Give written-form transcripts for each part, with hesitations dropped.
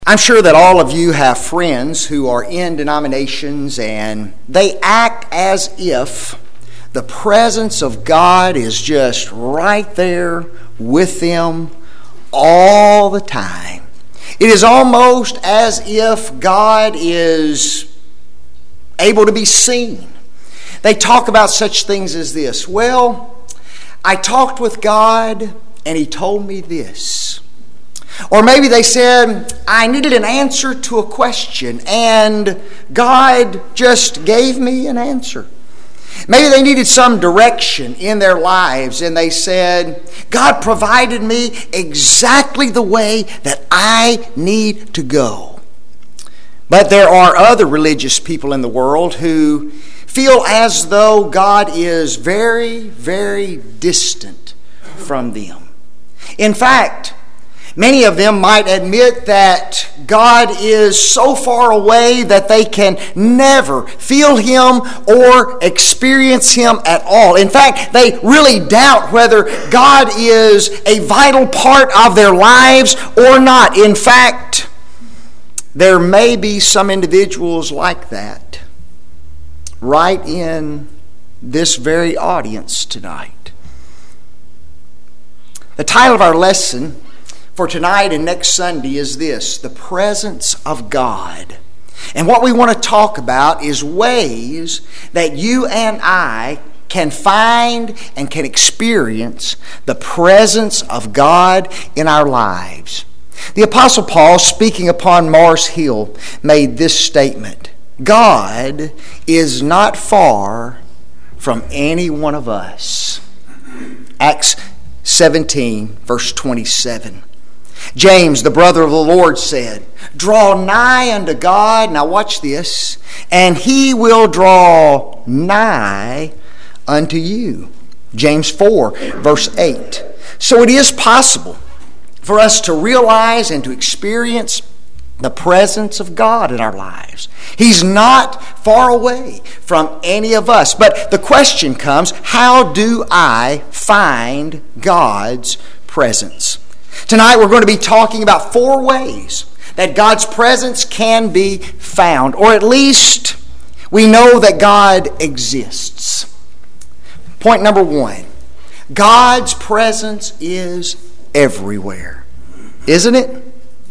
I'm sure that all of you have friends who are in denominations and they act as if the presence of God is just right there with them all the time. It is almost as if God is able to be seen. They talk about such things as this. Well, I talked with God and He told me this. Or maybe they said, I needed an answer to a question and God just gave me an answer. Maybe they needed some direction in their lives and they said, God provided me exactly the way that I need to go. But there are other religious people in the world who feel as though God is very, very distant from them. In fact, many of them might admit that God is so far away that they can never feel Him or experience Him at all. In fact, they really doubt whether God is a vital part of their lives or not. In fact, there may be some individuals like that right in this very audience tonight. The title of our lesson for tonight and next Sunday is this: the presence of God. And what we want to talk about is ways that you and I can find and can experience the presence of God in our lives. The Apostle Paul, speaking upon Mars Hill, made this statement: God is not far from any one of us. Acts 17, verse 27. James, the brother of the Lord, said, draw nigh unto God, now watch this, and He will draw nigh unto you. James 4, verse 8. So it is possible for us to realize and to experience the presence of God in our lives. He's not far away from any of us. But the question comes, how do I find God's presence? Tonight we're going to be talking about 4 ways that God's presence can be found, or at least we know that God exists. Point number 1, God's presence is everywhere, isn't it?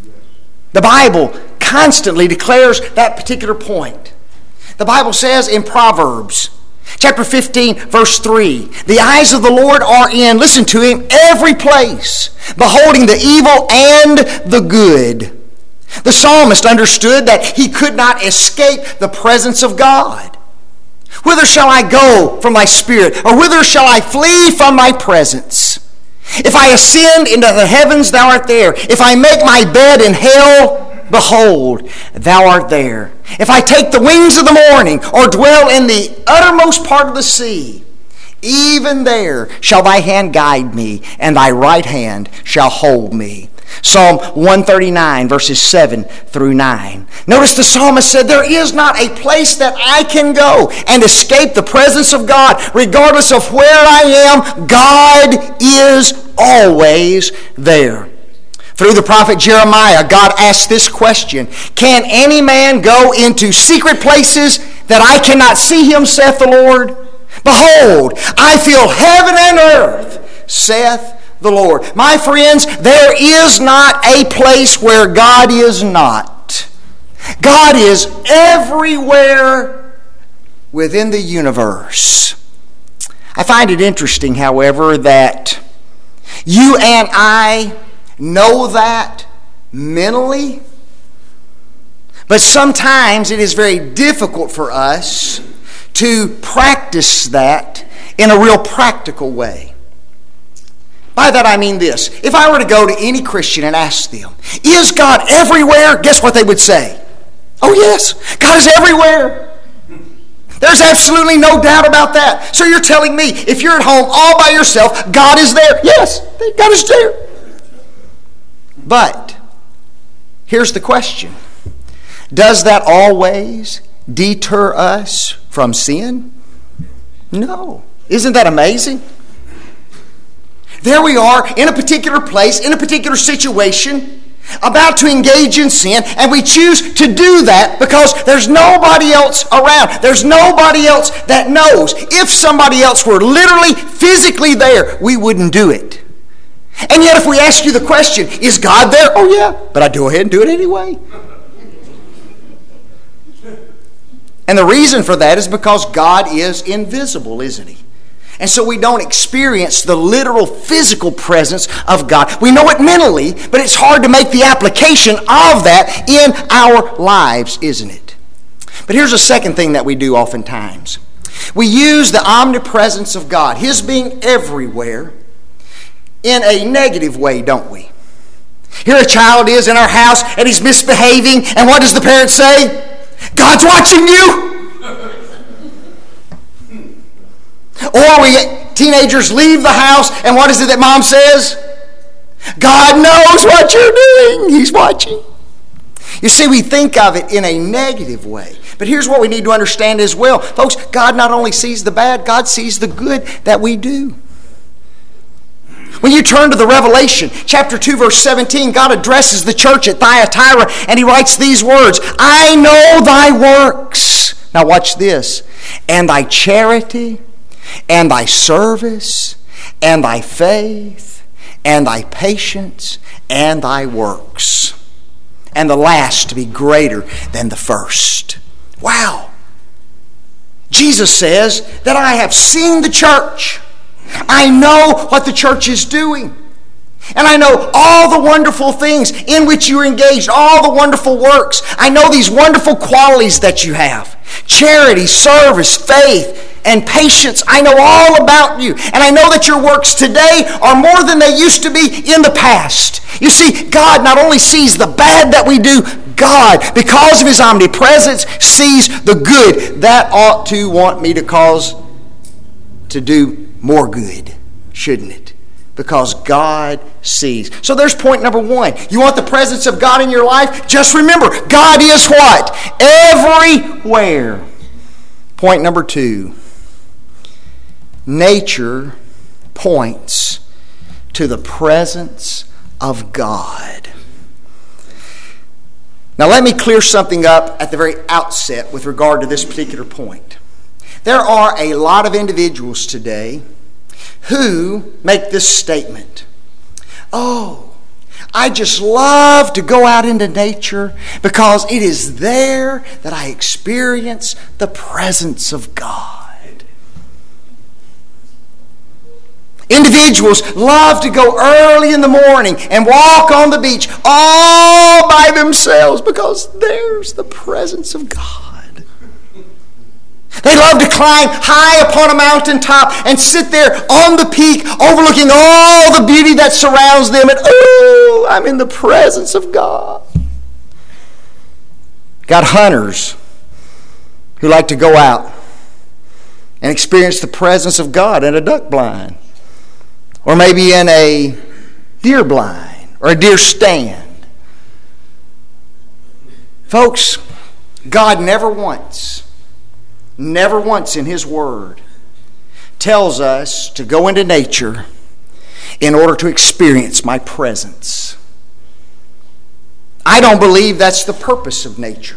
The Bible constantly declares that particular point. The Bible says in Proverbs chapter 15, verse 3, the eyes of the Lord are in, listen to Him, every place, beholding the evil and the good. The psalmist understood that he could not escape the presence of God. Whither shall I go from thy spirit, or whither shall I flee from thy presence? If I ascend into the heavens, thou art there. If I make my bed in hell, behold, thou art there. If I take the wings of the morning, or dwell in the uttermost part of the sea, even there shall thy hand guide me, and thy right hand shall hold me. Psalm 139, verses 7 through 9. Notice the psalmist said, there is not a place that I can go and escape the presence of God. Regardless of where I am, God is always there. Through the prophet Jeremiah, God asked this question: can any man go into secret places that I cannot see him, saith the Lord? Behold, I fill heaven and earth, saith the Lord. My friends, there is not a place where God is not. God is everywhere within the universe. I find it interesting, however, that you and I know that mentally, but sometimes it is very difficult for us to practice that in a real practical way. By that I mean this: if I were to go to any Christian and ask them, is God everywhere? Guess what they would say? Oh yes, God is everywhere. There's absolutely no doubt about that. So you're telling me if you're at home all by yourself, God is there? Yes, God is there. But here's the question: does that always deter us from sin? No. Isn't that amazing? There we are in a particular place, in a particular situation. about to engage in sin, and we choose to do that because there's nobody else around. There's nobody else that knows. If somebody else were literally, physically there, we wouldn't do it. And yet if we ask you the question, is God there? Oh yeah, but I go ahead and do it anyway. And the reason for that is because God is invisible, isn't He? And so we don't experience the literal physical presence of God. We know it mentally, but it's hard to make the application of that in our lives, isn't it? But here's a second thing that we do oftentimes. We use the omnipresence of God, His being everywhere, in a negative way, don't we? Here a child is in our house and he's misbehaving, and what does the parent say? God's watching you! Or teenagers leave the house, and what is it that mom says? God knows what you're doing. He's watching. You see, we think of it in a negative way. But here's what we need to understand as well. Folks, God not only sees the bad, God sees the good that we do. When you turn to the Revelation, chapter 2, verse 17, God addresses the church at Thyatira, and He writes these words, I know thy works. Now watch this. And thy charity, and thy service, and thy faith, and thy patience, and thy works. And the last to be greater than the first. Wow. Jesus says that I have seen the church. I know what the church is doing. And I know all the wonderful things in which you're engaged, all the wonderful works. I know these wonderful qualities that you have. Charity, service, faith, and patience. I know all about you. And I know that your works today are more than they used to be in the past. You see, God not only sees the bad that we do, God, because of His omnipresence, sees the good. That ought to want me to do more good, shouldn't it? Because God sees. So there's point number one. You want the presence of God in your life? Just remember, God is what? Everywhere. Point number two. Nature points to the presence of God. Now let me clear something up at the very outset with regard to this particular point. There are a lot of individuals today who make this statement. Oh, I just love to go out into nature because it is there that I experience the presence of God. Individuals love to go early in the morning and walk on the beach all by themselves because there's the presence of God. They love to climb high upon a mountaintop and sit there on the peak overlooking all the beauty that surrounds them, and oh, I'm in the presence of God. Got hunters who like to go out and experience the presence of God in a duck blind, or maybe in a deer blind or a deer stand. Folks, God never once in His Word tells us to go into nature in order to experience my presence. I don't believe that's the purpose of nature.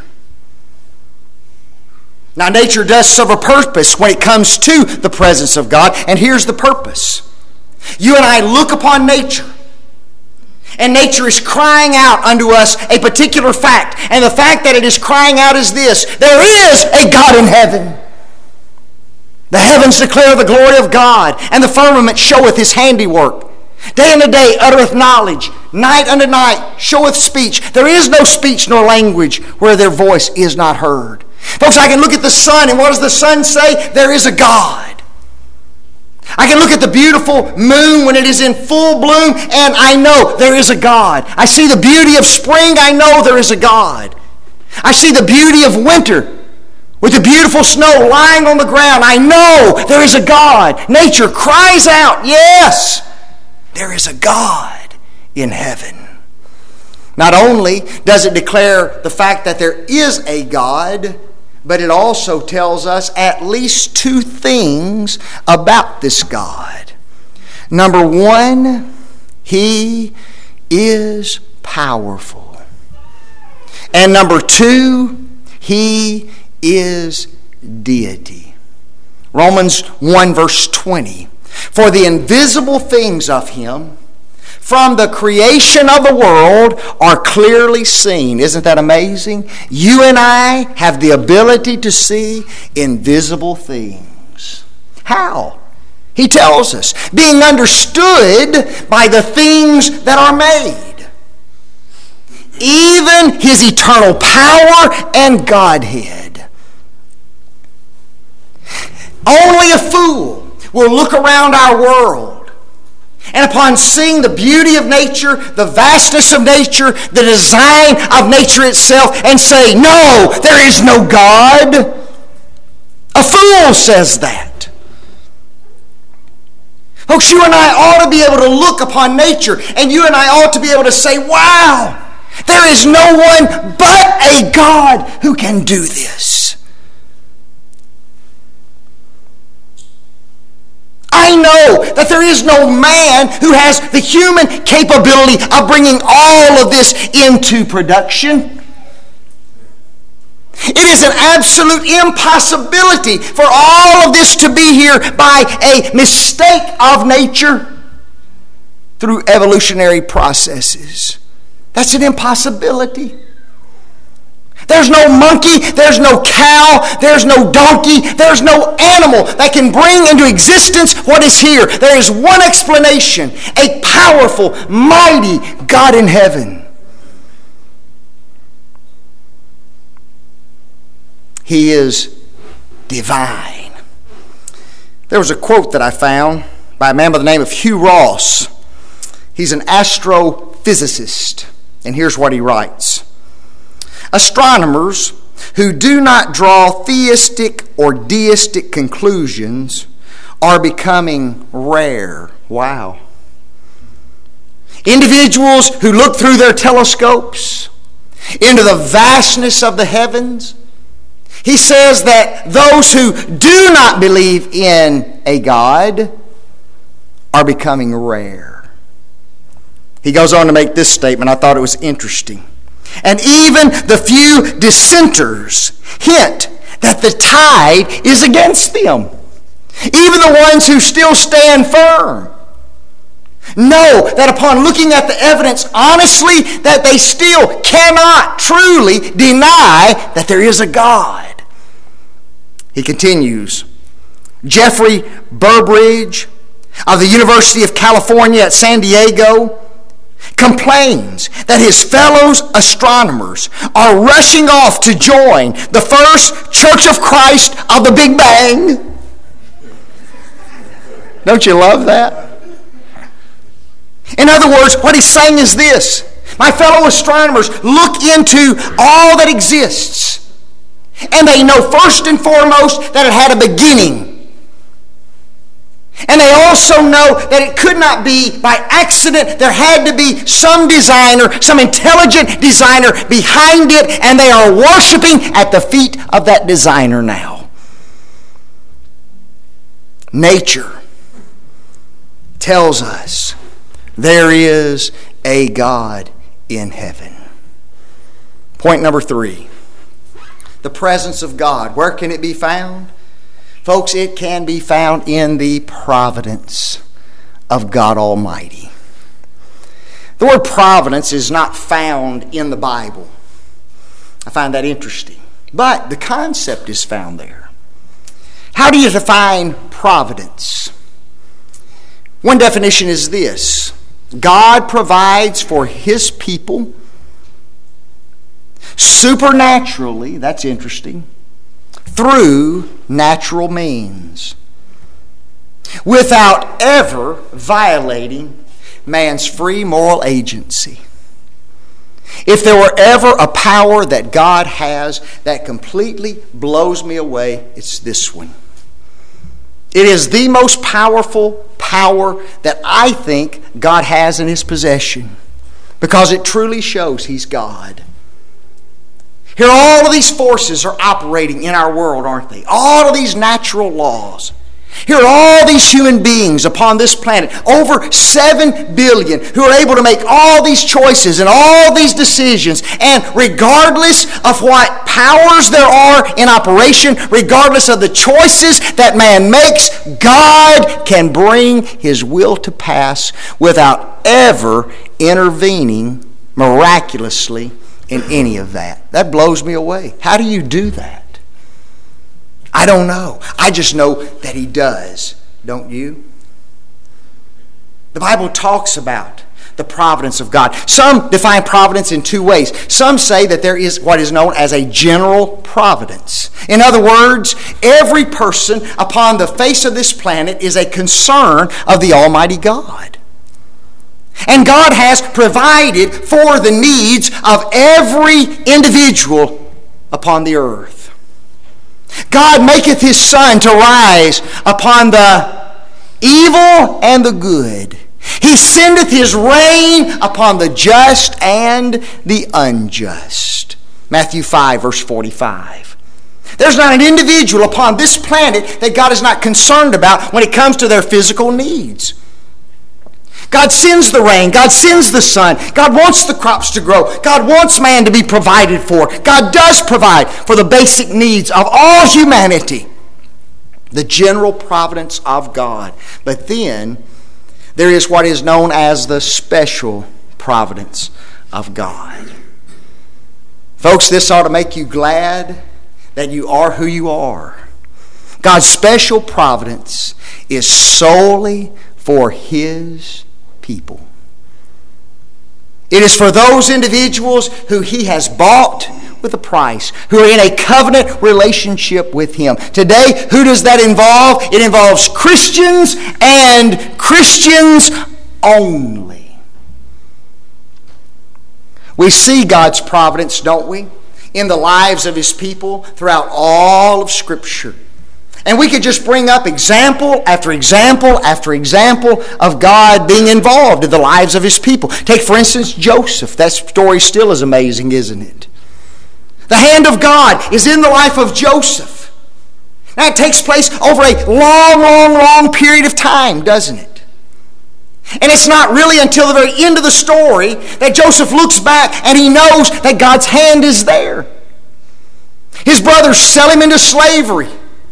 Now, nature does serve a purpose when it comes to the presence of God, and here's the purpose. You and I look upon nature, and nature is crying out unto us a particular fact. And the fact that it is crying out is this: there is a God in heaven. The heavens declare the glory of God, and the firmament showeth His handiwork. Day unto day uttereth knowledge, night unto night showeth speech. There is no speech nor language where their voice is not heard. Folks, I can look at the sun, and what does the sun say? There is a God. I can look at the beautiful moon when it is in full bloom, and I know there is a God. I see the beauty of spring, I know there is a God. I see the beauty of winter with the beautiful snow lying on the ground. I know there is a God. Nature cries out, yes, there is a God in heaven. Not only does it declare the fact that there is a God, but it also tells us at least two things about this God. Number one, He is powerful. And number 2, He is deity. Romans 1 verse 20. For the invisible things of Him from the creation of the world are clearly seen. Isn't that amazing? You and I have the ability to see invisible things. How? He tells us, being understood by the things that are made. Even His eternal power and Godhead. Only a fool will look around our world and upon seeing the beauty of nature, the vastness of nature, the design of nature itself, and say, no, there is no God. A fool says that. Folks, you and I ought to be able to look upon nature, and you and I ought to be able to say, wow, there is no one but a God who can do this. I know that there is no man who has the human capability of bringing all of this into production. It is an absolute impossibility for all of this to be here by a mistake of nature through evolutionary processes. That's an impossibility. There's no monkey, there's no cow, there's no donkey, there's no animal that can bring into existence what is here. There is one explanation, a powerful, mighty God in heaven. He is divine. There was a quote that I found by a man by the name of Hugh Ross. He's an astrophysicist, and here's what he writes. Astronomers who do not draw theistic or deistic conclusions are becoming rare. Wow. Individuals who look through their telescopes into the vastness of the heavens, he says that those who do not believe in a God are becoming rare. He goes on to make this statement. I thought it was interesting. And even the few dissenters hint that the tide is against them. Even the ones who still stand firm know that upon looking at the evidence honestly, that they still cannot truly deny that there is a God. He continues, Jeffrey Burbridge of the University of California at San Diego complains that his fellow astronomers are rushing off to join the first Church of Christ of the Big Bang. Don't you love that? In other words, what he's saying is this. My fellow astronomers look into all that exists, and they know first and foremost that it had a beginning. And they also know that it could not be by accident. There had to be some designer, some intelligent designer behind it, and they are worshiping at the feet of that designer now. Nature tells us there is a God in heaven. Point number 3. The presence of God. Where can it be found? Folks, it can be found in the providence of God Almighty. The word providence is not found in the Bible. I find that interesting. But the concept is found there. How do you define providence? One definition is this. God provides for His people supernaturally, that's interesting, through natural means, without ever violating man's free moral agency. If there were ever a power that God has that completely blows me away, it's this one. It is the most powerful power that I think God has in His possession, because it truly shows He's God. Here, all of these forces are operating in our world, aren't they? All of these natural laws. Here are all these human beings upon this planet, over 7 billion, who are able to make all these choices and all these decisions. And regardless of what powers there are in operation, regardless of the choices that man makes, God can bring His will to pass without ever intervening miraculously in any of that. That blows me away. How do you do that? I don't know. I just know that He does. Don't you? The Bible talks about the providence of God. Some define providence in two ways. Some say that there is what is known as a general providence. In other words, every person upon the face of this planet is a concern of the Almighty God. And God has provided for the needs of every individual upon the earth. God maketh His sun to rise upon the evil and the good. He sendeth His rain upon the just and the unjust. Matthew 5, verse 45. There's not an individual upon this planet that God is not concerned about when it comes to their physical needs. God sends the rain. God sends the sun. God wants the crops to grow. God wants man to be provided for. God does provide for the basic needs of all humanity. The general providence of God. But then there is what is known as the special providence of God. Folks, this ought to make you glad that you are who you are. God's special providence is solely for His people. It is for those individuals who He has bought with a price, who are in a covenant relationship with Him. Today, who does that involve? It involves Christians and Christians only. We see God's providence, don't we, in the lives of His people throughout all of Scripture. And we could just bring up example after example after example of God being involved in the lives of His people. Take, for instance, Joseph. That story still is amazing, isn't it? The hand of God is in the life of Joseph. Now, it takes place over a long period of time, doesn't it? And it's not really until the very end of the story that Joseph looks back and he knows that God's hand is there. His brothers sell him into slavery.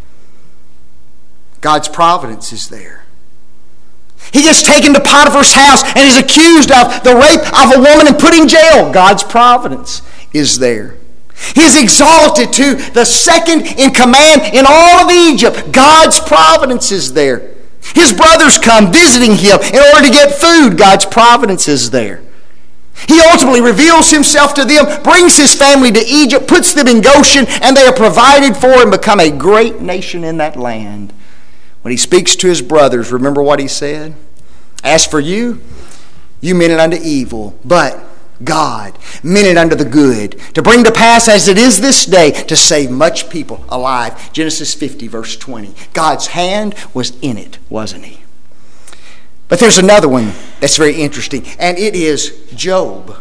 God's providence is there. He gets taken to Potiphar's house and is accused of the rape of a woman and put in jail. God's providence is there. He is exalted to the second in command in all of Egypt. God's providence is there. His brothers come visiting him in order to get food. God's providence is there. He ultimately reveals Himself to them, brings His family to Egypt, puts them in Goshen, and they are provided for and become a great nation in that land. When He speaks to His brothers, remember what He said? As for you, you meant it unto evil, but God meant it unto the good, to bring to pass as it is this day, to save much people alive. Genesis 50, verse 20. God's hand was in it, wasn't He? But there's another one that's very interesting, and it is Job.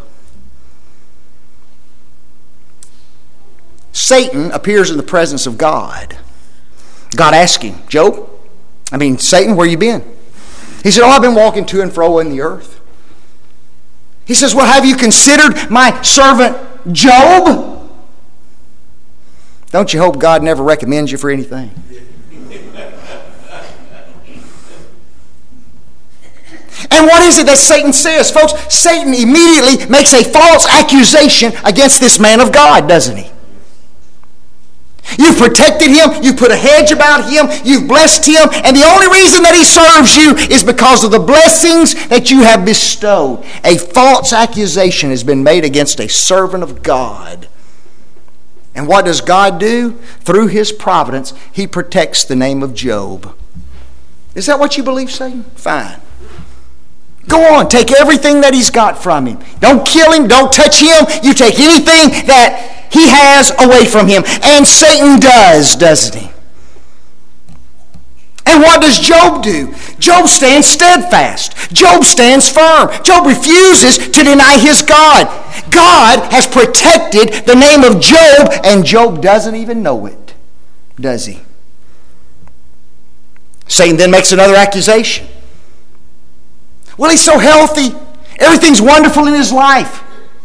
Satan appears in the presence of God. God asked him, Satan, where you been? He said, I've been walking to and fro in the earth. He says, well, have you considered my servant Job? Don't you hope God never recommends you for anything? And what is it that Satan says? Folks, Satan immediately makes a false accusation against this man of God, doesn't he? You've protected him, you've put a hedge about him, you've blessed him, and the only reason that he serves you is because of the blessings that you have bestowed. A false accusation has been made against a servant of God. And what does God do? Through His providence, He protects the name of Job. Is that what you believe, Satan? Fine. Go on, take everything that he's got from him. Don't kill him, don't touch him. You take anything that he has away from him. And Satan does, doesn't he? And what does Job do? Job stands steadfast. Job stands firm. Job refuses to deny his God. God has protected the name of Job, and Job doesn't even know it, does he? Satan then makes another accusation. Well, he's so healthy. Everything's wonderful in his life.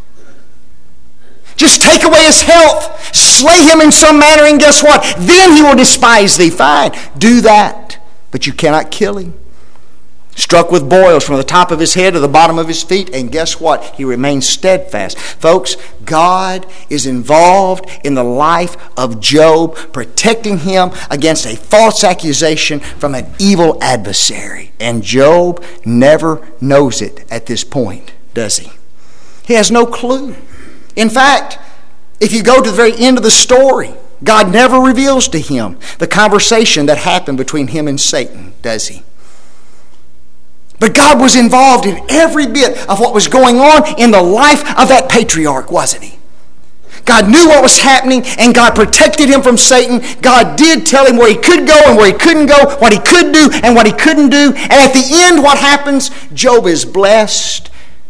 Just take away his health. Slay him in some manner, and guess what? Then he will despise thee. Fine, do that. But you cannot kill him. Struck with boils from the top of his head to the bottom of his feet, and guess what? He remains steadfast. Folks, God is involved in the life of Job, protecting him against a false accusation from an evil adversary. And Job never knows it at this point, does he? He has no clue. In fact, if you go to the very end of the story, God never reveals to him the conversation that happened between him and Satan, does he? But God was involved in every bit of what was going on in the life of that patriarch, wasn't he? God knew what was happening, and God protected him from Satan. God did tell him where he could go and where he couldn't go, what he could do and what he couldn't do. And at the end, what happens? Job is blessed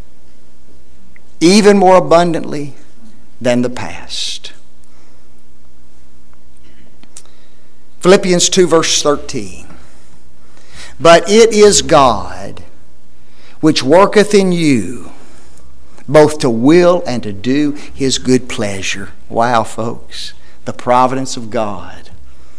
even more abundantly than the past. Philippians 2 verse 13. But it is God which worketh in you both to will and to do his good pleasure. Wow, folks. The providence of God.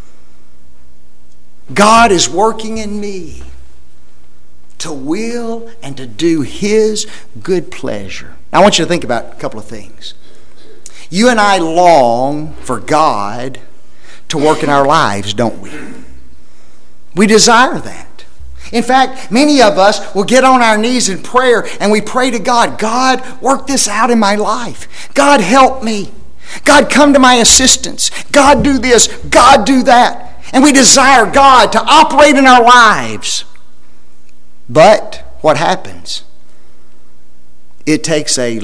God is working in me to will and to do his good pleasure. Now, I want you to think about a couple of things. You and I long for God to work in our lives, don't we? We desire that. In fact, many of us will get on our knees in prayer and we pray to God, God, work this out in my life. God, help me. God, come to my assistance. God, do this. God, do that. And we desire God to operate in our lives. But what happens? It takes a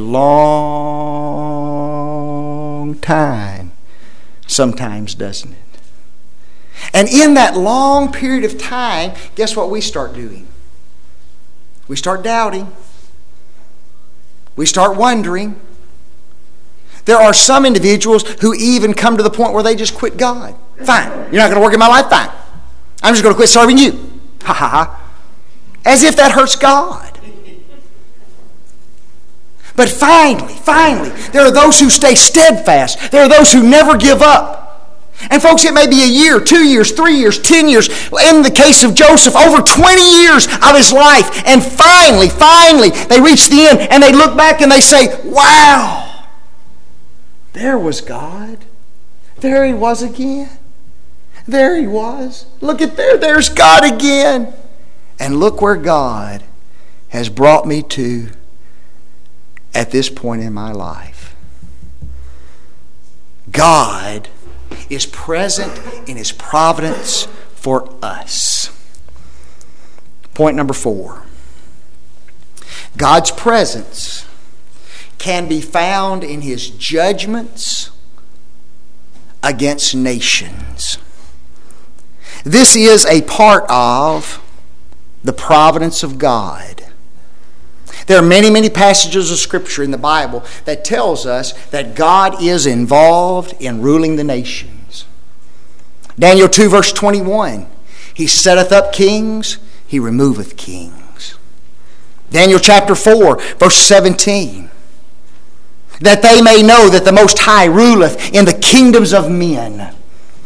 long time, sometimes, doesn't it? And in that long period of time, guess what we start doing? We start doubting. We start wondering. There are some individuals who even come to the point where they just quit God. Fine, you're not going to work in my life? Fine. I'm just going to quit serving you. Ha ha ha. As if that hurts God. But finally, there are those who stay steadfast. There are those who never give up. And folks, it may be a year, 2 years, 3 years, 10 years. In the case of Joseph, over 20 years of his life. And finally, they reach the end and they look back and they say, wow, there was God. There he was again. There he was. Look at there's God again. And look where God has brought me to at this point in my life. God is present in his providence for us. Point number 4. God's presence can be found in his judgments against nations. This is a part of the providence of God. There are many, many passages of Scripture in the Bible that tells us that God is involved in ruling the nations. Daniel 2 verse 21. He setteth up kings, he removeth kings. Daniel chapter 4 verse 17. That they may know that the Most High ruleth in the kingdoms of men.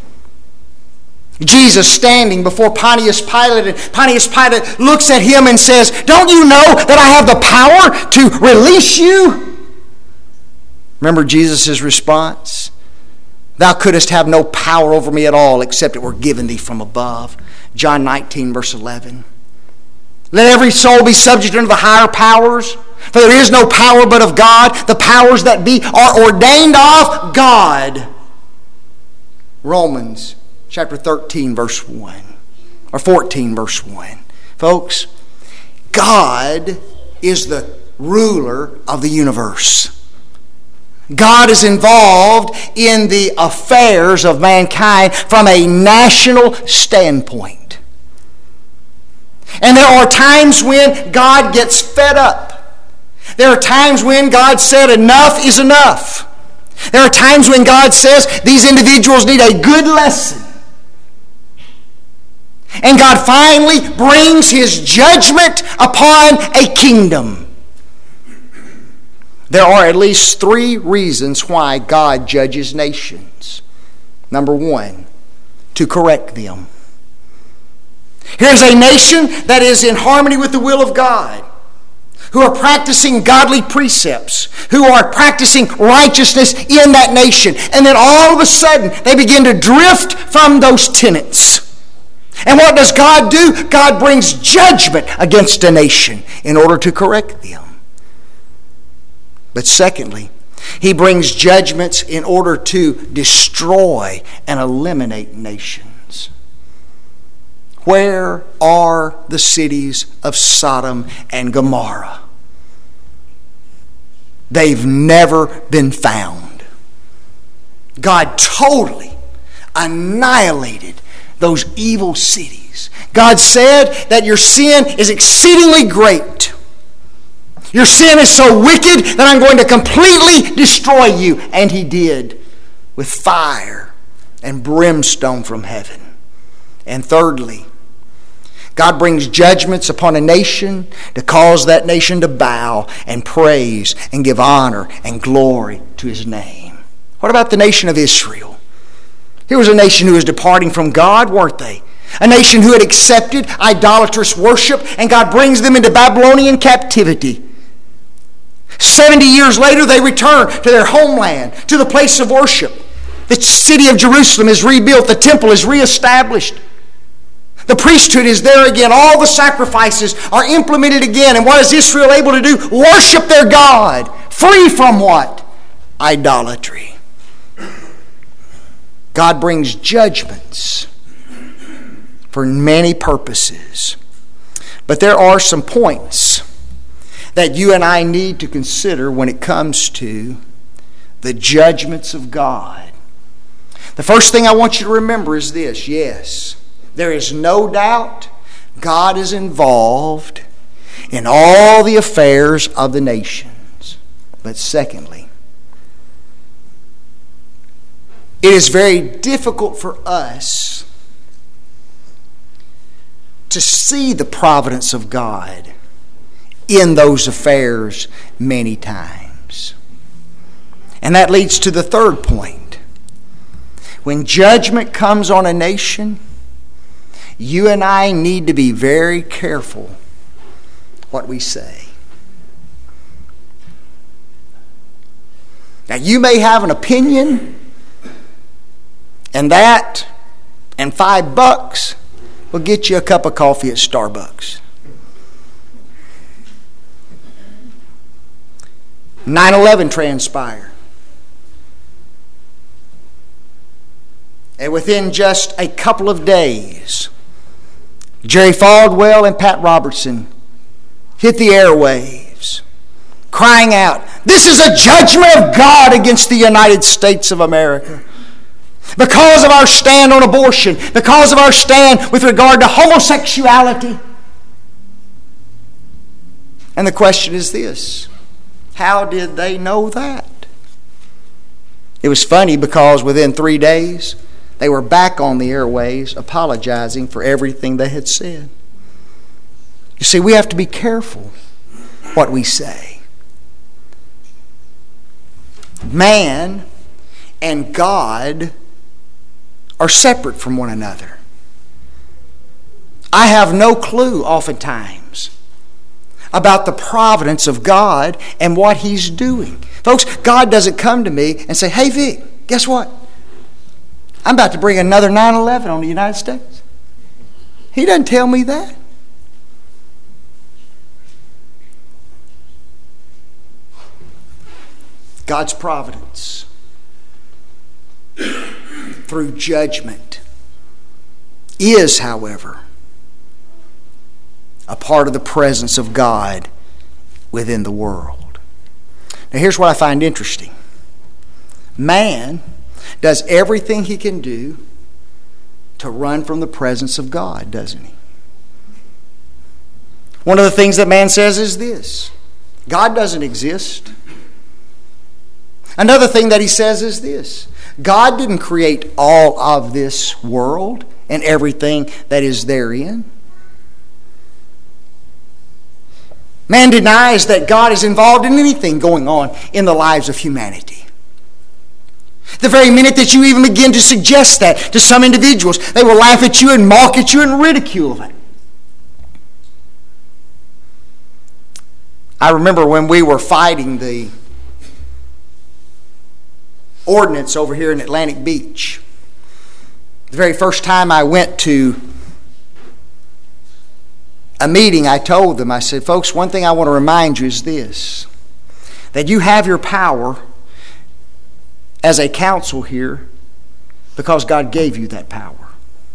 Jesus standing before Pontius Pilate, and Pontius Pilate looks at him and says, don't you know that I have the power to release you? Remember Jesus' response? Thou couldst have no power over me at all except it were given thee from above. John 19 verse 11. Let every soul be subject unto the higher powers, for there is no power but of God. The powers that be are ordained of God. Romans chapter 13 verse 1, or 14 verse 1. Folks, God is the ruler of the universe. God is involved in the affairs of mankind from a national standpoint. And there are times when God gets fed up. There are times when God said enough is enough. There are times when God says these individuals need a good lesson. And God finally brings His judgment upon a kingdom. There are at least 3 reasons why God judges nations. Number 1, to correct them. Here's a nation that is in harmony with the will of God, who are practicing godly precepts, who are practicing righteousness in that nation. And then all of a sudden, they begin to drift from those tenets. And what does God do? God brings judgment against a nation in order to correct them. But secondly, He brings judgments in order to destroy and eliminate nations. Where are the cities of Sodom and Gomorrah? They've never been found. God totally annihilated those evil cities. God said that your sin is exceedingly great. Your sin is so wicked that I'm going to completely destroy you. And He did, with fire and brimstone from heaven. And thirdly, God brings judgments upon a nation to cause that nation to bow and praise and give honor and glory to His name. What about the nation of Israel? Here was a nation who was departing from God, weren't they? A nation who had accepted idolatrous worship, and God brings them into Babylonian captivity. 70 years later, they return to their homeland, to the place of worship. The city of Jerusalem is rebuilt. The temple is reestablished. The priesthood is there again. All the sacrifices are implemented again. And what is Israel able to do? Worship their God. Free from what? Idolatry. God brings judgments for many purposes. But there are some points that you and I need to consider when it comes to the judgments of God. The first thing I want you to remember is this. Yes, there is no doubt God is involved in all the affairs of the nations. But secondly, it is very difficult for us to see the providence of God in those affairs many times. And that leads to the third point. When judgment comes on a nation, you and I need to be very careful what we say. Now, you may have an opinion, and that and $5 will get you a cup of coffee at Starbucks. 9/11 transpired. And within just a couple of days, Jerry Falwell and Pat Robertson hit the airwaves, crying out, "This is a judgment of God against the United States of America. Because of our stand on abortion, because of our stand with regard to homosexuality." And the question is this: how did they know that? It was funny because within 3 days, they were back on the airways apologizing for everything they had said. You see, we have to be careful what we say. Man and God are separate from one another. I have no clue oftentimes about the providence of God and what He's doing. Folks, God doesn't come to me and say, "Hey Vic, guess what? I'm about to bring another 9/11 on the United States." He doesn't tell me that. God's providence through judgment is, however, a part of the presence of God within the world. Now, here's what I find interesting. Man does everything he can do to run from the presence of God, doesn't he? One of the things that man says is this: God doesn't exist. Another thing that he says is this: God didn't create all of this world and everything that is therein. Man denies that God is involved in anything going on in the lives of humanity. The very minute that you even begin to suggest that to some individuals, they will laugh at you and mock at you and ridicule it. I remember when we were fighting the ordinance over here in Atlantic Beach. The very first time I went to a meeting, I told them, I said, folks, one thing I want to remind you is this, that you have your power as a council here because God gave you that power.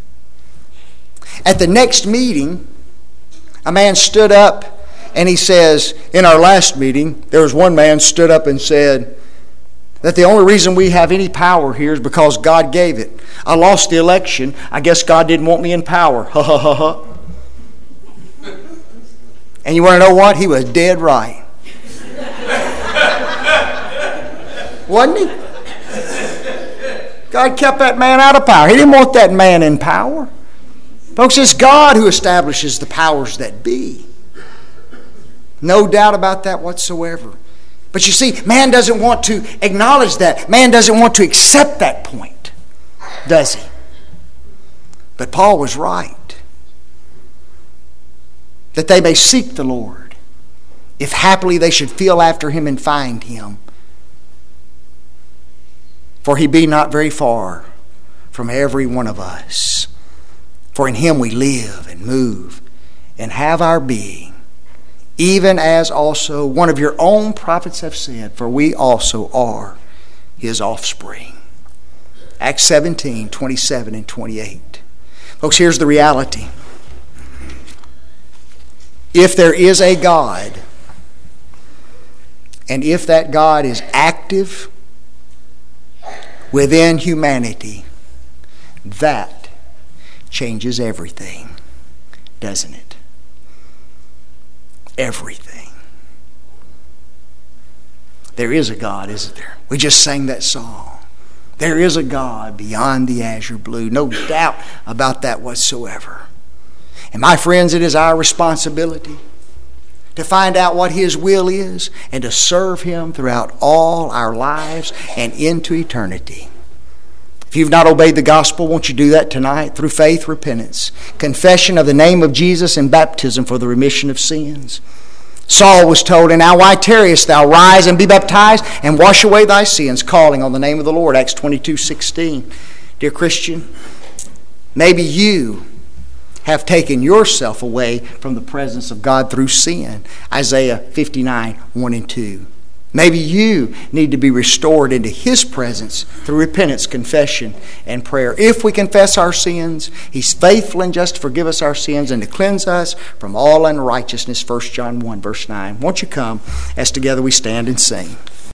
At the next meeting, a man stood up and he says, in our last meeting, there was one man stood up and said that the only reason we have any power here is because God gave it. I lost the election. I guess God didn't want me in power. Ha ha ha ha. And you want to know what? He was dead right. Wasn't he? God kept that man out of power. He didn't want that man in power. Folks, it's God who establishes the powers that be. No doubt about that whatsoever. But you see, man doesn't want to acknowledge that. Man doesn't want to accept that point, does he? But Paul was right. That they may seek the Lord, if haply they should feel after him and find him. For he be not very far from every one of us. For in him we live and move and have our being, even as also one of your own prophets have said, for we also are his offspring. Acts 17, 27 and 28. Folks, here's the reality. If there is a God, and if that God is active within humanity, that changes everything, doesn't it? Everything. There is a God, isn't there? We just sang that song. There is a God beyond the azure blue. No doubt about that whatsoever. And my friends, it is our responsibility to find out what his will is and to serve him throughout all our lives and into eternity. If you've not obeyed the gospel, won't you do that tonight through faith, repentance, confession of the name of Jesus, and baptism for the remission of sins? Saul was told, and now why tarriest thou? Rise and be baptized and wash away thy sins, calling on the name of the Lord. Acts 22:16. Dear Christian, maybe you have taken yourself away from the presence of God through sin. Isaiah 59, 1 and 2. Maybe you need to be restored into his presence through repentance, confession, and prayer. If we confess our sins, he's faithful and just to forgive us our sins and to cleanse us from all unrighteousness. 1 John 1, verse 9. Won't you come as together we stand and sing?